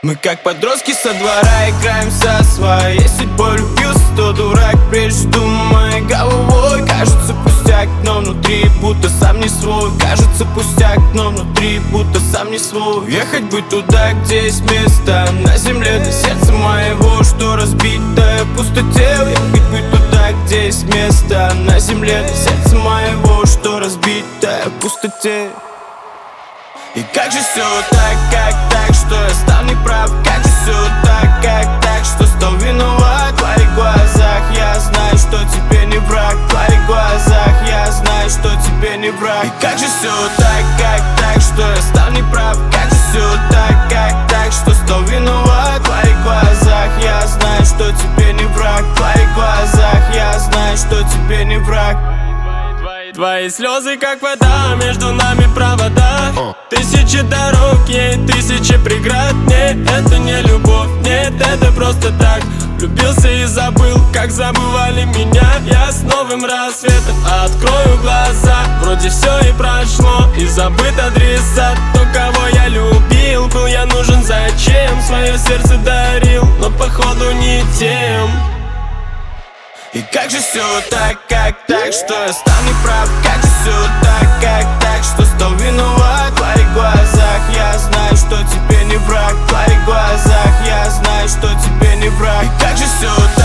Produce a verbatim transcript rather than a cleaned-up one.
Мы как подростки со двора играем со своей судьбой. Влюбился, то дурак, прежде думая головой. Кажется пустяк, но внутри будто сам не свой. Кажется пустяк, но внутри будто сам не свой. Ехать бы туда, где есть место на земле для сердца моего, что разбитое пустотел. Ехать бы туда, где есть место на земле для сердца моего, что разбитое пустотел. И как же все так, как так, что я стал неправ? Как же все так, как так, что стал виноват? В твоих глазах я знаю, что тебе не враг. В твоих глазах я знаю, что тебе не враг. И как же все так, как так, что я стал неправ? Как же все так, как так, что стал виноват? В твоих глазах я знаю, что тебе не враг. В твоих глазах я знаю, что тебе не враг. Твои слезы как вода, между нами провода. Тысячи дорог, ей тысячи преград. Нет, это не любовь, нет, это просто так. Влюбился и забыл, как забывали меня. Я с новым рассветом открою глаза. Вроде все и прошло, и забыт адресат. То, кого я любил, был я нужен зачем? Свое сердце дарил, но походу не тем. И как же все так, как так, что я стал неправ? Как же все так, как так, что стал виноват? В твоих глазах я знаю, что тебе не враг. В твоих глазах я знаю, что тебе не враг. И как же все